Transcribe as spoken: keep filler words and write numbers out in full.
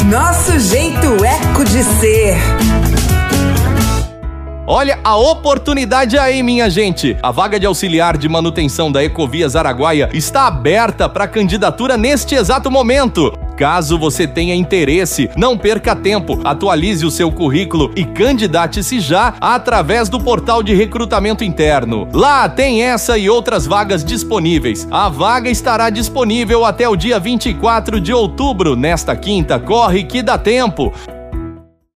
Nosso jeito eco de ser. Olha a oportunidade aí, minha gente! A vaga de auxiliar de manutenção da Ecovias Araguaia está aberta para candidatura neste exato momento. Caso você tenha interesse, não perca tempo, atualize o seu currículo e candidate-se já através do portal de recrutamento interno. Lá tem essa e outras vagas disponíveis. A vaga estará disponível até o dia vinte e quatro de outubro. Nesta quinta, corre que dá tempo.